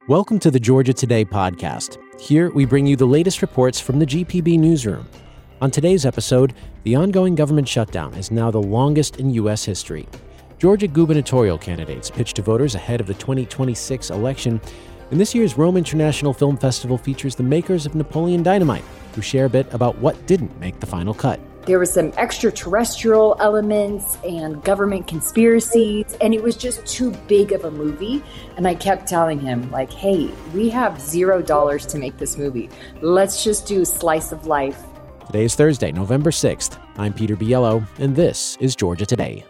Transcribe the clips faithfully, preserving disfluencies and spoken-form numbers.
Welcome to the Georgia Today podcast. Here we bring you the latest reports from the G P B newsroom. On today's episode, the ongoing government shutdown is now the longest in U S history. Georgia gubernatorial candidates pitch to voters ahead of the twenty twenty-six election. And this year's Rome International Film Festival features the makers of Napoleon Dynamite, who share a bit about what didn't make the final cut. There was some extraterrestrial elements and government conspiracies, and it was just too big of a movie. And I kept telling him, like, hey, we have zero dollars to make this movie. Let's just do Slice of Life. Today is Thursday, November sixth. I'm Peter Biello, and this is Georgia Today.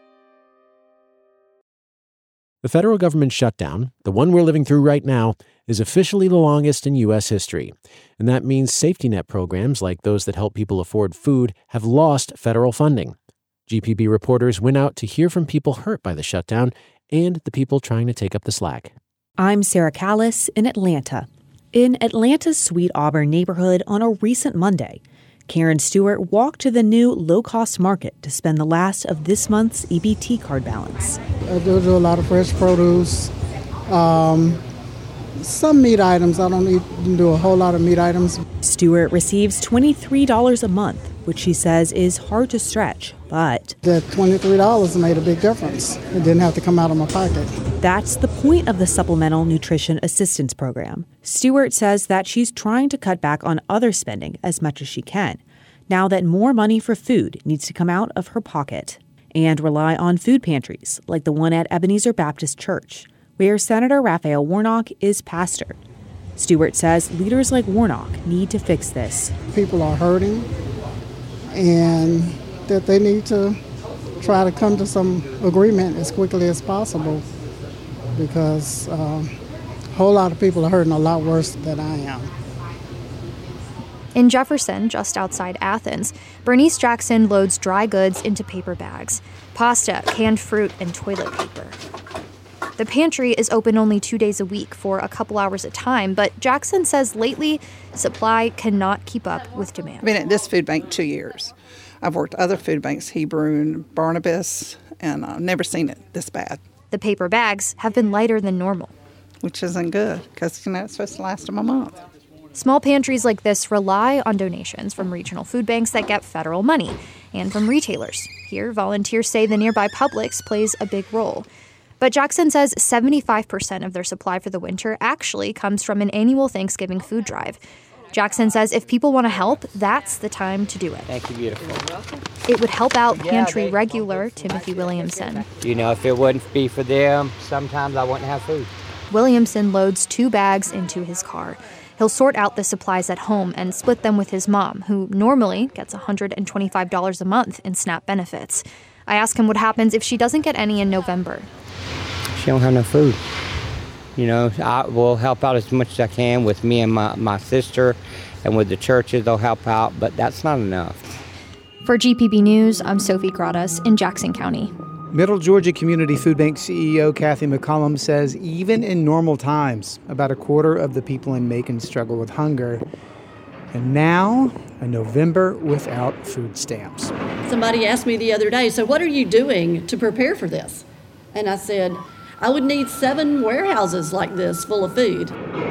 The federal government shutdown, the one we're living through right now, is officially the longest in U S history. And that means safety net programs like those that help people afford food have lost federal funding. G P B reporters went out to hear from people hurt by the shutdown and the people trying to take up the slack. I'm Sarah Callis in Atlanta. In Atlanta's Sweet Auburn neighborhood on a recent Monday, Karen Stewart walked to the new low-cost market to spend the last of this month's E B T card balance. I do do a lot of fresh produce, um, some meat items. I don't eat, do a whole lot of meat items. Stewart receives twenty-three dollars a month, which she says is hard to stretch, but That twenty-three dollars made a big difference. It didn't have to come out of my pocket. that's the point of the Supplemental Nutrition Assistance Program. Stewart says that she's trying to cut back on other spending as much as she can, now that more money for food needs to come out of her pocket, and rely on food pantries like the one at Ebenezer Baptist Church, where Senator Raphael Warnock is pastor. Stewart says leaders like Warnock need to fix this. People are hurting, and that they need to try to come to some agreement as quickly as possible, because um, a whole lot of people are hurting a lot worse than I am. In Jefferson, just outside Athens, Bernice Jackson loads dry goods into paper bags, pasta, canned fruit, and toilet paper. The pantry is open only two days a week for a couple hours at a time, but Jackson says lately, supply cannot keep up with demand. I've been at this food bank two years. I've worked at other food banks, Hebrew and Barnabas, and I've never seen it this bad. The paper bags have been lighter than normal, Which isn't good, because, you know, it's supposed to last them a month. Small pantries like this rely on donations from regional food banks that get federal money and from retailers. Here, volunteers say the nearby Publix plays a big role. But Jackson says seventy-five percent of their supply for the winter actually comes from an annual Thanksgiving food drive. Jackson says if people want to help, that's the time to do it. Thank you, beautiful. It would help out Yeah, pantry they- regular Timothy Williamson. You know, if it wouldn't be for them, sometimes I wouldn't have food. Williamson loads two bags into his car. He'll sort out the supplies at home and split them with his mom, who normally gets one hundred twenty-five dollars a month in SNAP benefits. I ask him what happens if she doesn't get any in November. She don't have no food. You know, I will help out as much as I can with me and my, my sister, and with the churches, they'll help out, but that's not enough. For G P B News, I'm Sophie Gradas in Jackson County. Middle Georgia Community Food Bank C E O Kathy McCollum says even in normal times, about a quarter of the people in Macon struggle with hunger. And now, a November without food stamps. Somebody asked me the other day, so what are you doing to prepare for this? And I said, I would need seven warehouses like this full of food.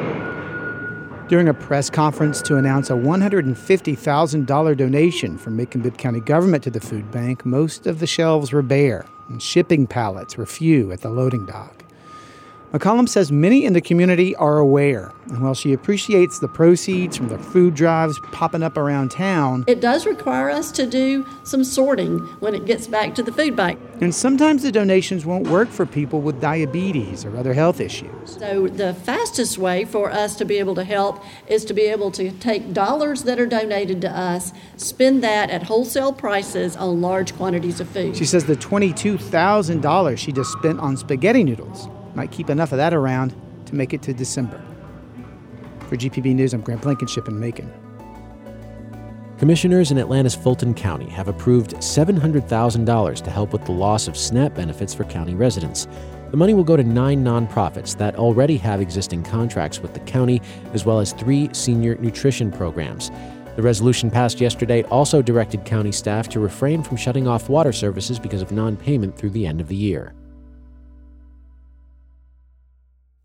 During a press conference to announce a one hundred fifty thousand dollars donation from Macon-Bibb County government to the food bank, most of the shelves were bare and shipping pallets were few at the loading dock. McCollum says many in the community are aware, and while she appreciates the proceeds from the food drives popping up around town, It does require us to do some sorting when it gets back to the food bank. and sometimes the donations won't work for people with diabetes or other health issues. So the fastest way for us to be able to help is to be able to take dollars that are donated to us, spend that at wholesale prices on large quantities of food. She says the twenty-two thousand dollars she just spent on spaghetti noodles might keep enough of that around to make it to December. For G P B News, I'm Grant Blankenship in Macon. Commissioners in Atlanta's Fulton County have approved seven hundred thousand dollars to help with the loss of SNAP benefits for county residents. The money will go to nine nonprofits that already have existing contracts with the county, as well as three senior nutrition programs. The resolution passed yesterday also directed county staff to refrain from shutting off water services because of non-payment through the end of the year.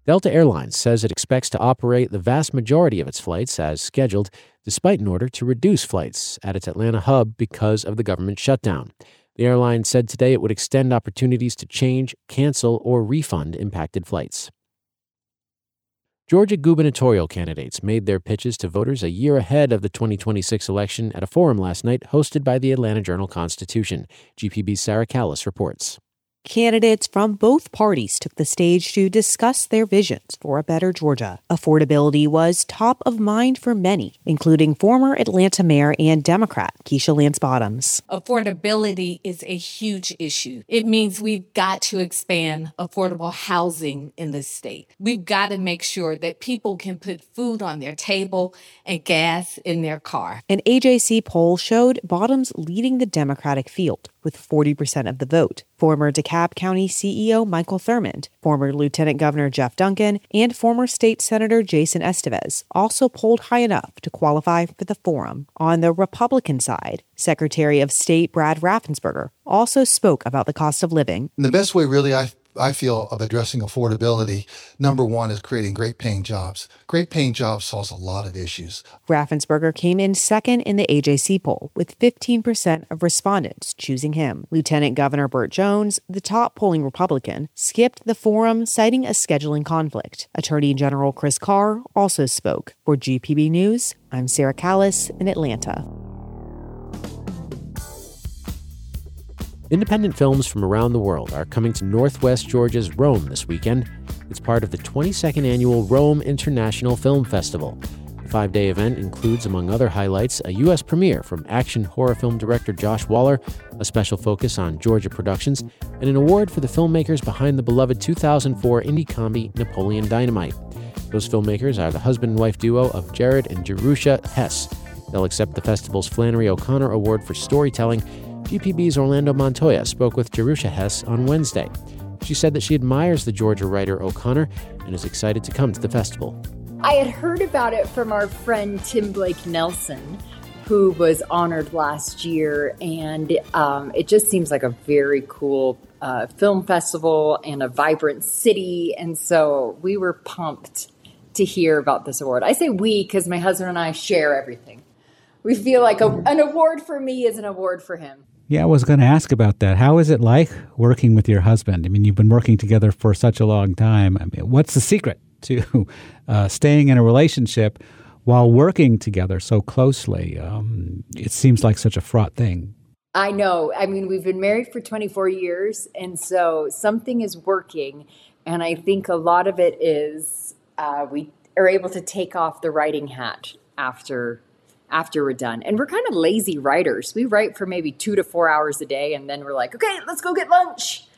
Delta Airlines says it expects to operate the vast majority of its flights as scheduled, despite an order to reduce flights at its Atlanta hub because of the government shutdown. The airline said today it would extend opportunities to change, cancel, or refund impacted flights. Georgia gubernatorial candidates made their pitches to voters a year ahead of the twenty twenty-six election at a forum last night hosted by the Atlanta Journal-Constitution. G P B's Sarah Callis reports. Candidates from both parties took the stage to discuss their visions for a better Georgia. Affordability was top of mind for many, including former Atlanta Mayor and Democrat Keisha Lance Bottoms. Affordability is a huge issue. It means we've got to expand affordable housing in the state. We've got to make sure that people can put food on their table and gas in their car. An A J C poll showed Bottoms leading the Democratic field with forty percent of the vote. Former DeKalb County C E O Michael Thurmond, former Lieutenant Governor Jeff Duncan, and former State Senator Jason Estevez also polled high enough to qualify for the forum. On the Republican side, Secretary of State Brad Raffensperger also spoke about the cost of living. And the best way, really, I I feel, of addressing affordability, number one, is creating great paying jobs. Great paying jobs solves a lot of issues. Raffensperger came in second in the A J C poll, with fifteen percent of respondents choosing him. Lieutenant Governor Burt Jones, the top polling Republican, skipped the forum, citing a scheduling conflict. Attorney General Chris Carr also spoke. For G P B News, I'm Sarah Callis in Atlanta. Independent films from around the world are coming to Northwest Georgia's Rome this weekend. It's part of the twenty-second annual Rome International Film Festival. The five-day event includes, among other highlights, a U S premiere from action horror film director Josh Waller, a special focus on Georgia productions, and an award for the filmmakers behind the beloved two thousand four indie comedy Napoleon Dynamite. Those filmmakers are the husband and wife duo of Jared and Jerusha Hess. They'll accept the festival's Flannery O'Connor Award for Storytelling. G P B's Orlando Montoya spoke with Jerusha Hess on Wednesday. She said that she admires the Georgia writer O'Connor and is excited to come to the festival. I had heard about it from our friend Tim Blake Nelson, who was honored last year, and um, it just seems like a very cool uh, film festival and a vibrant city, and so we were pumped to hear about this award. I say we because my husband and I share everything. We feel like a, an award for me is an award for him. Yeah, I was going to ask about that. How is it like working with your husband? I mean, you've been working together for such a long time. I mean, what's the secret to uh, staying in a relationship while working together so closely? Um, it seems like such a fraught thing. I know. I mean, we've been married for twenty-four years, and so something is working. And I think a lot of it is uh, we are able to take off the writing hat after after we're done. And we're kind of lazy writers. We write for maybe two to four hours a day, and then we're like, okay, let's go get lunch.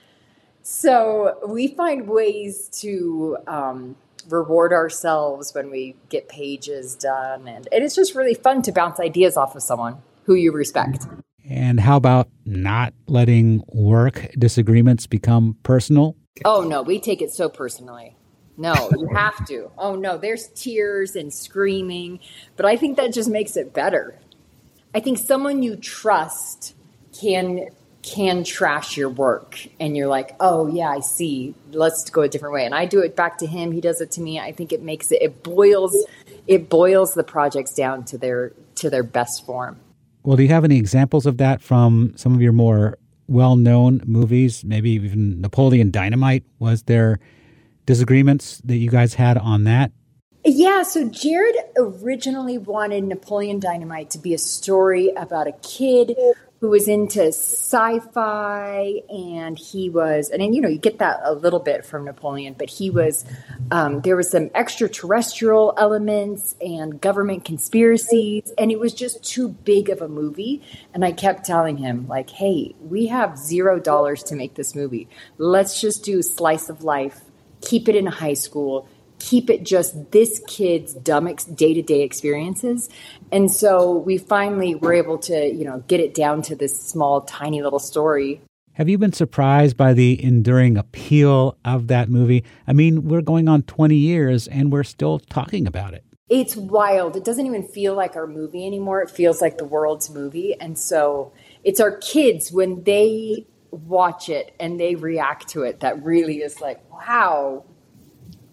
So we find ways to um, reward ourselves when we get pages done. And, and it's just really fun to bounce ideas off of someone who you respect. And how about not letting work disagreements become personal? Oh, no, we take it so personally. No, you have to. Oh, no, there's tears and screaming. But I think that just makes it better. I think someone you trust can can trash your work. And you're like, oh, yeah, I see. Let's go a different way. And I do it back to him. He does it to me. I think it makes it, it boils, it boils the projects down to their to their best form. Well, do you have any examples of that from some of your more well-known movies? Maybe even Napoleon Dynamite. Was there disagreements that you guys had on that? Yeah, so Jared originally wanted Napoleon Dynamite to be a story about a kid who was into sci-fi, and he was, and then, you know, you get that a little bit from Napoleon, but he was, um, there was some extraterrestrial elements and government conspiracies, and it was just too big of a movie. And I kept telling him, like, hey, we have zero dollars to make this movie. Let's just do slice of life, keep it in high school, keep it just this kid's dumb ex- day-to-day experiences. And so we finally were able to, you know, get it down to this small, tiny little story. Have you been surprised by the enduring appeal of that movie? I mean, we're going on twenty years and we're still talking about it. It's wild. It doesn't even feel like our movie anymore. It feels like the world's movie. And so it's our kids, when they watch it and they react to it, that really is like, wow,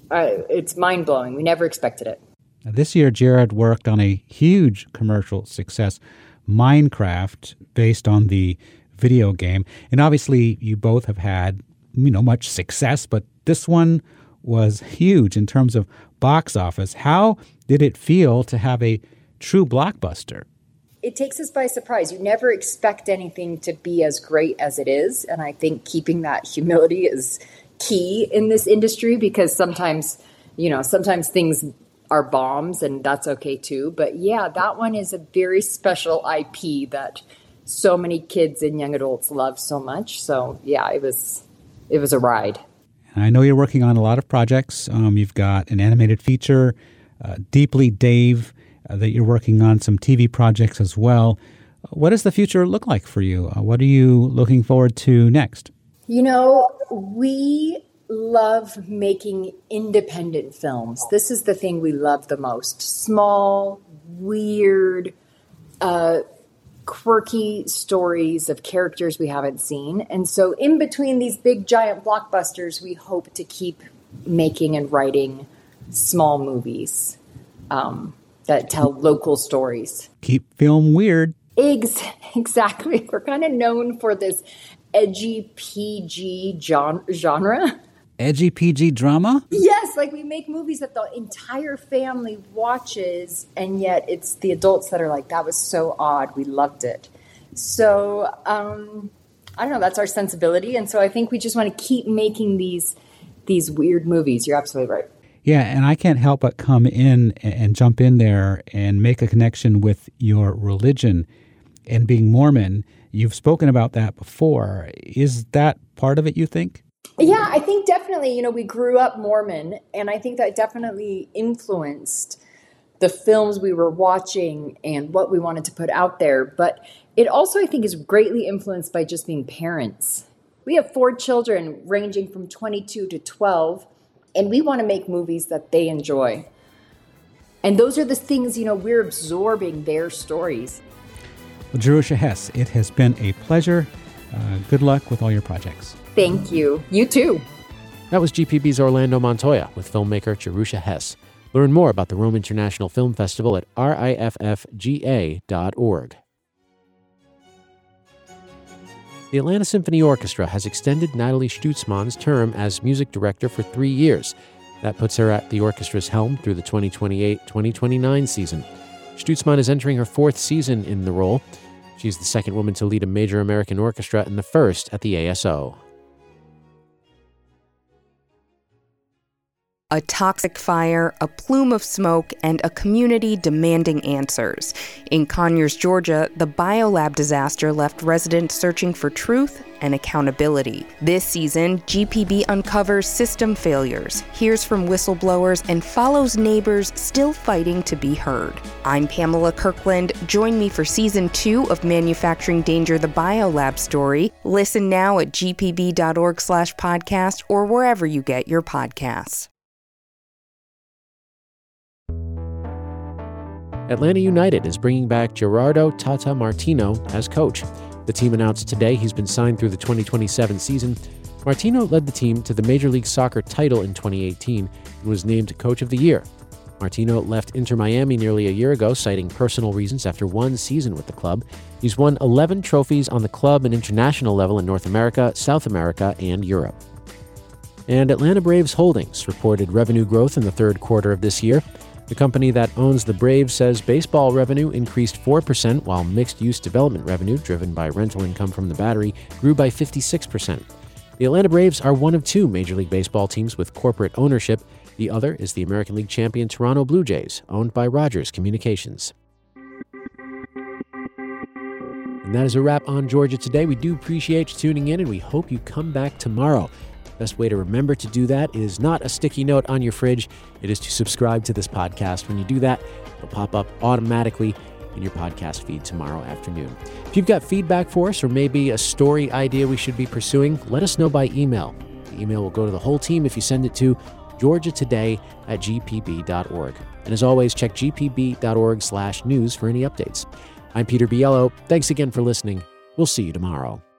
uh, it's mind-blowing. We never expected it. Now, this year, Jared worked on a huge commercial success, Minecraft, based on the video game. And obviously, you both have had, you know, much success, but this one was huge in terms of box office. How did it feel to have a true blockbuster? It takes us by surprise. You never expect anything to be as great as it is. And I think keeping that humility is key in this industry, because sometimes, you know, sometimes things are bombs and that's okay too. But yeah, that one is a very special I P that so many kids and young adults love so much. So yeah, it was, it was a ride. I know you're working on a lot of projects. Um, you've got an animated feature, uh, Deeply Dave, uh, that you're working on, some T V projects as well. What does the future look like for you? Uh, what are you looking forward to next? You know, we love making independent films. This is the thing we love the most. Small, weird, uh, quirky stories of characters we haven't seen. And so in between these big giant blockbusters, we hope to keep making and writing small movies um, that tell local stories. Keep film weird. Ex- exactly. We're kind of known for this edgy P G genre. Edgy P G drama? Yes, like we make movies that the entire family watches, and yet it's the adults that are like, that was so odd, we loved it. So, um, I don't know, that's our sensibility, and so I think we just want to keep making these these weird movies. You're absolutely right. Yeah, and I can't help but come in and jump in there and make a connection with your religion and being Mormon. You've spoken about that before. Is that part of it, you think? Yeah, I think definitely, you know, we grew up Mormon, and I think that definitely influenced the films we were watching and what we wanted to put out there. But it also, I think, is greatly influenced by just being parents. We have four children ranging from twenty-two to twelve, and we want to make movies that they enjoy. And those are the things, you know, we're absorbing their stories. Well, Jerusha Hess, it has been a pleasure. Uh, good luck with all your projects. Thank you. You too. That was G P B's Orlando Montoya with filmmaker Jerusha Hess. Learn more about the Rome International Film Festival at R I F F G A dot org. The Atlanta Symphony Orchestra has extended Natalie Stutzman's term as music director for three years. That puts her at the orchestra's helm through the twenty twenty-eight twenty twenty-nine season. Stutzman is entering her fourth season in the role. She's the second woman to lead a major American orchestra and the first at the A S O. A toxic fire, a plume of smoke, and a community demanding answers. In Conyers, Georgia, the biolab disaster left residents searching for truth and accountability. This season, G P B uncovers system failures, hears from whistleblowers, and follows neighbors still fighting to be heard. I'm Pamela Kirkland. Join me for season two of Manufacturing Danger, the biolab story. Listen now at g p b dot org slash podcast or wherever you get your podcasts. Atlanta United is bringing back Gerardo Tata Martino as coach. The team announced today he's been signed through the twenty twenty-seven season. Martino led the team to the Major League Soccer title in twenty eighteen and was named Coach of the Year. Martino left Inter Miami nearly a year ago, citing personal reasons after one season with the club. He's won eleven trophies on the club and international level in North America, South America, and Europe. And Atlanta Braves Holdings reported revenue growth in the third quarter of this year. The company that owns the Braves says baseball revenue increased four percent, while mixed-use development revenue, driven by rental income from the Battery, grew by fifty-six percent. The Atlanta Braves are one of two Major League Baseball teams with corporate ownership. The other is the American League champion Toronto Blue Jays, owned by Rogers Communications. And that is a wrap on Georgia Today. We do appreciate you tuning in, and we hope you come back tomorrow. Best way to remember to do that is not a sticky note on your fridge. It is to subscribe to this podcast. When you do that, it'll pop up automatically in your podcast feed tomorrow afternoon. If you've got feedback for us or maybe a story idea we should be pursuing, let us know by email. The email will go to the whole team if you send it to georgia today at g p b dot org. And as always, check g p b dot org slash news for any updates. I'm Peter Biello. Thanks again for listening. We'll see you tomorrow.